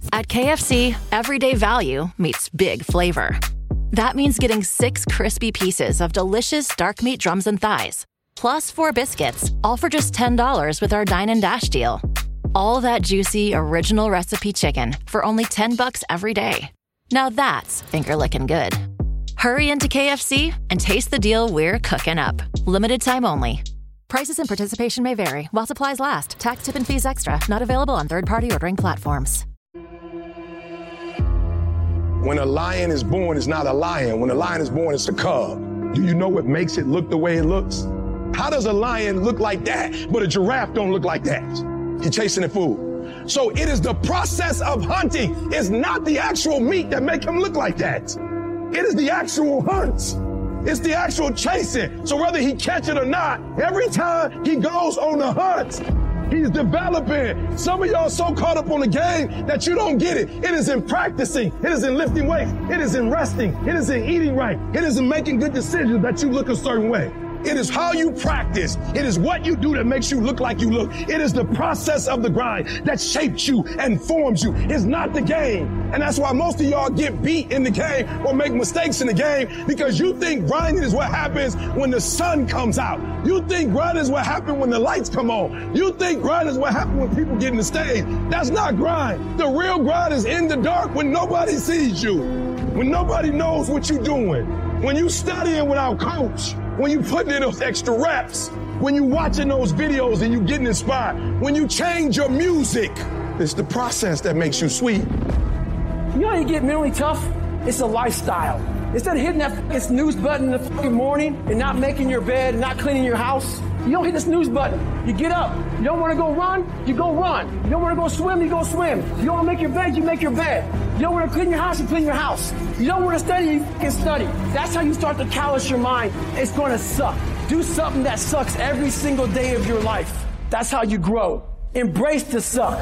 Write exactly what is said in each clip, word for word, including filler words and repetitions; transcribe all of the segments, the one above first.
At K F C, everyday value meets big flavor. That means getting six crispy pieces of delicious dark meat drums and thighs, plus four biscuits, all for just ten dollars with our Dine and Dash deal. All that juicy, original recipe chicken for only ten bucks every day. Now that's finger-licking good. Hurry into K F C and taste the deal we're cooking up. Limited time only. Prices and participation may vary while supplies last. Tax, tip, and fees extra. Not available on third-party ordering platforms. When a lion is born, it's not a lion. When a lion is born, it's a cub. Do you know what makes it look the way it looks? How does a lion look like that, but a giraffe don't look like that? He's chasing the food. So it is the process of hunting. It's not the actual meat that make him look like that. It is the actual hunt. It's the actual chasing. So whether he catch it or not, every time he goes on the hunt, he's developing. Some of y'all so caught up on the game that you don't get it. It is in practicing. It is in lifting weights. It is in resting. It is in eating right. It is in making good decisions that you look a certain way. It is how you practice. It is what you do that makes you look like you look. It is the process of the grind that shapes you and forms you. It's not the game. And that's why most of y'all get beat in the game or make mistakes in the game, because you think grinding is what happens when the sun comes out. You think grinding is what happens when the lights come on. You think grinding is what happens when people get in the stage. That's not grind. The real grind is in the dark when nobody sees you, when nobody knows what you're doing, when you studying without coach, when you putting in those extra reps, when you watching those videos and you getting inspired, when you change your music. It's the process that makes you sweet. You know how you get mentally tough? It's a lifestyle. Instead of hitting that fucking snooze button in the fucking morning and not making your bed and not cleaning your house, you don't hit the snooze button. You get up. You don't want to go run, you go run. You don't want to go swim, you go swim. You don't want to make your bed, you make your bed. You don't want to clean your house, you clean your house. You don't want to study, you fucking study. That's how you start to callous your mind. It's going to suck. Do something that sucks every single day of your life. That's how you grow. Embrace the suck.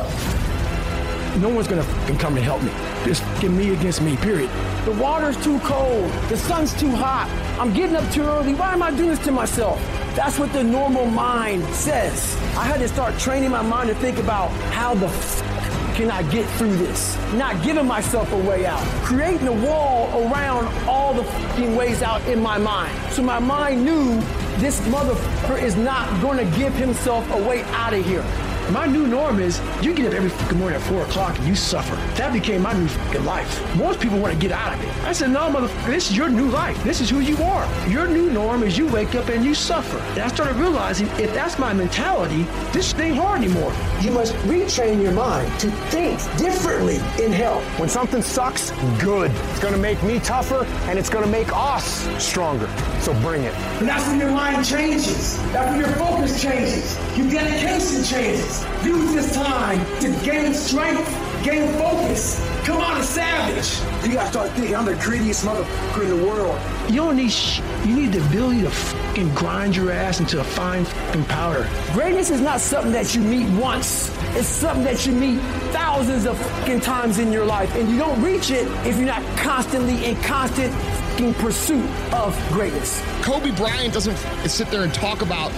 No one's gonna fucking come to help me. It's fucking me against me, period. The water's too cold. The sun's too hot. I'm getting up too early. Why am I doing this to myself? That's what the normal mind says. I had to start training my mind to think about how the f can I get through this? Not giving myself a way out. Creating a wall around all the fucking ways out in my mind. So my mind knew this motherfucker is not gonna give himself a way out of here. My new norm is you get up every fucking morning at four o'clock and you suffer. That became my new fucking life. Most people want to get out of it. I said, no, motherfucker, this is your new life. This is who you are. Your new norm is you wake up and you suffer. And I started realizing if that's my mentality, this ain't hard anymore. You must retrain your mind to think differently in health. When something sucks, good. It's going to make me tougher and it's going to make us stronger. So bring it. And that's when your mind changes. That's when your focus changes. Your dedication changes. Use this time to gain strength, gain focus, come out a savage. You gotta start thinking, I'm the greediest motherfucker in the world. You don't need sh- you need the ability to fucking grind your ass into a fine fucking powder. Greatness is not something that you meet once. It's something that you meet thousands of fucking times in your life, and you don't reach it if you're not constantly in constant fucking pursuit of greatness. Kobe Bryant doesn't sit there and talk about.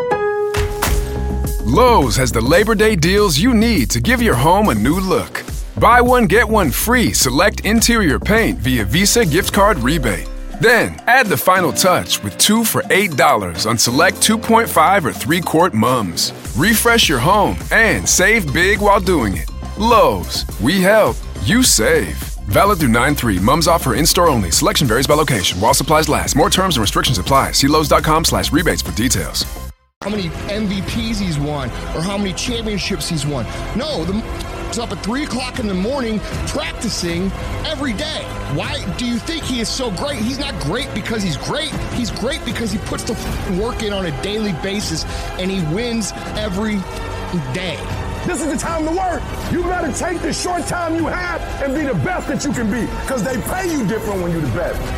Lowe's has the Labor Day deals you need to give your home a new look. Buy one, get one free select interior paint via Visa gift card rebate. Then, add the final touch with two for eight dollars on select two point five or three quart mums. Refresh your home and save big while doing it. Lowe's, we help, you save. Valid through nine three. Mums offer in-store only. Selection varies by location. While supplies last. More terms and restrictions apply. See Lowe's.com slash rebates for details. How many M V Ps he's won or how many championships he's won. No, the is up at three o'clock in the morning practicing every day. Why do you think he is so great? He's not great because he's great. He's great because he puts the work in on a daily basis and he wins every day. This is the time to work. You better take the short time you have and be the best that you can be, because they pay you different when you're the best.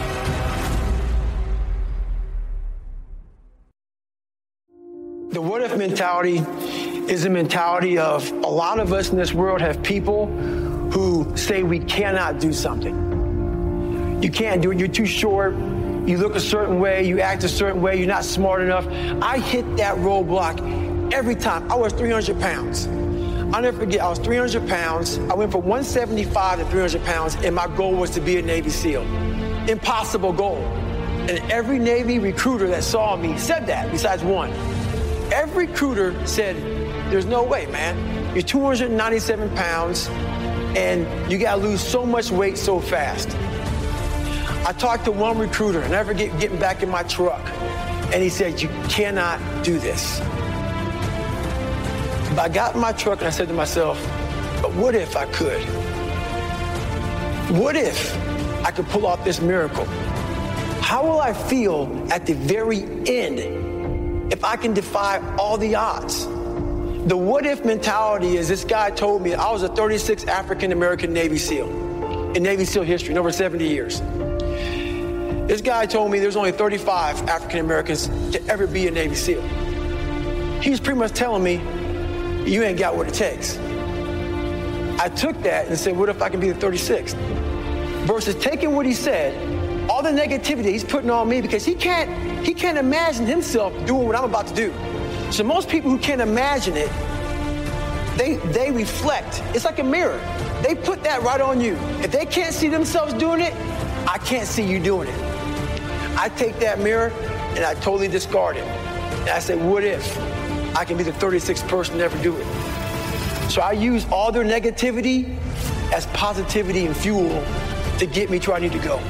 The what if mentality is a mentality of a lot of us in this world have people who say we cannot do something. You can't do it, you're too short, you look a certain way, you act a certain way, you're not smart enough. I hit that roadblock every time. I was three hundred pounds. I'll never forget, I was three hundred pounds. I went from one seventy-five to three hundred pounds, and my goal was to be a Navy SEAL. Impossible goal. And every Navy recruiter that saw me said that, besides one. Every recruiter said, there's no way, man. You're two hundred ninety-seven pounds, and you gotta lose so much weight so fast. I talked to one recruiter, and I never get getting back in my truck, and he said, you cannot do this. But I got in my truck and I said to myself, but what if I could? What if I could pull off this miracle? How will I feel at the very end if I can defy all the odds? The what if mentality is, this guy told me I was a thirty-sixth African American Navy SEAL in Navy SEAL history in over seventy years. This guy told me there's only thirty-five African Americans to ever be a Navy SEAL. He was pretty much telling me, you ain't got what it takes. I took that and said, what if I can be the thirty-sixth? Versus taking what he said, all the negativity he's putting on me, because he can't, he can't imagine himself doing what I'm about to do. So most people who can't imagine it, they, they reflect. It's like a mirror. They put that right on you. If they can't see themselves doing it, I can't see you doing it. I take that mirror and I totally discard it. And I say, what if I can be the thirty-sixth person to ever do it? So I use all their negativity as positivity and fuel to get me to where I need to go.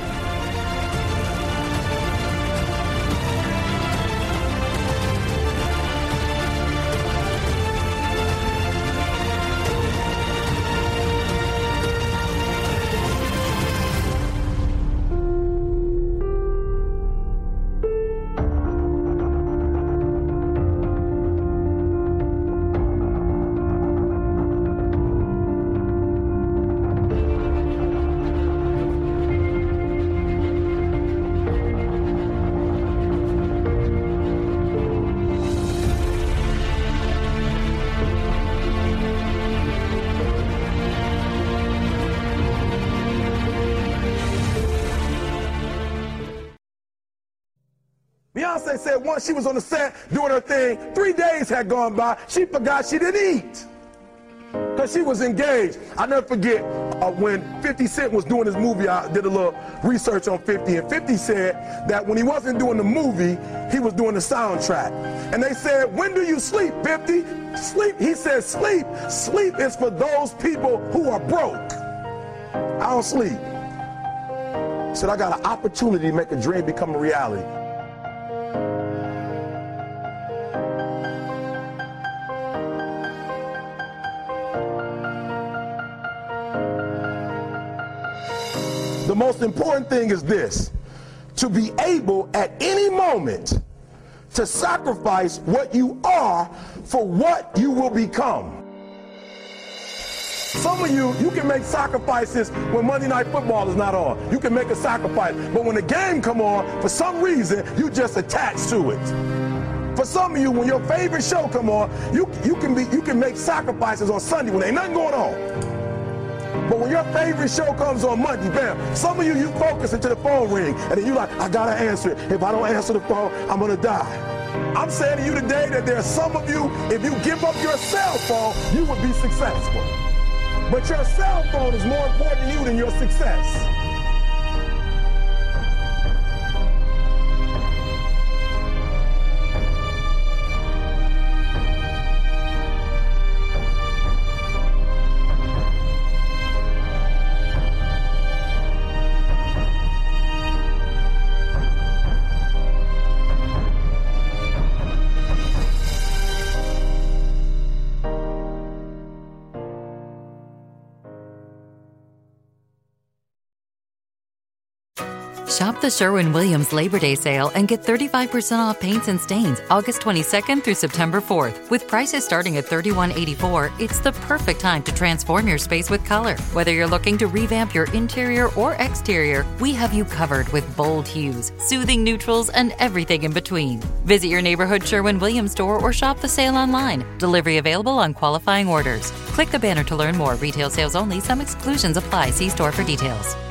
Beyonce said once she was on the set doing her thing, three days had gone by, she forgot she didn't eat because she was engaged. I never forget uh, when fifty Cent was doing his movie, I did a little research on fifty, and fifty said that when he wasn't doing the movie, he was doing the soundtrack. And they said, when do you sleep, fifty? Sleep, he said, sleep. Sleep is for those people who are broke. I don't sleep. He said, I got an opportunity to make a dream become a reality. The most important thing is this: to be able at any moment to sacrifice what you are for what you will become. Some of you, you can make sacrifices when Monday Night Football is not on. You can make a sacrifice, but when the game come on, for some reason, you just attach to it. For some of you, when your favorite show come on, you, you, can, be, you can make sacrifices on Sunday when ain't nothing going on. But when your favorite show comes on Monday, bam, some of you, you focus until the phone ring, and then you like, I gotta answer it. If I don't answer the phone, I'm gonna die. I'm saying to you today that there are some of you, if you give up your cell phone, you would be successful. But your cell phone is more important to you than your success. Shop the Sherwin-Williams Labor Day sale and get thirty-five percent off paints and stains August twenty-second through September fourth. With prices starting at thirty-one eighty-four, it's the perfect time to transform your space with color. Whether you're looking to revamp your interior or exterior, we have you covered with bold hues, soothing neutrals, and everything in between. Visit your neighborhood Sherwin-Williams store or shop the sale online. Delivery available on qualifying orders. Click the banner to learn more. Retail sales only. Some exclusions apply. See store for details.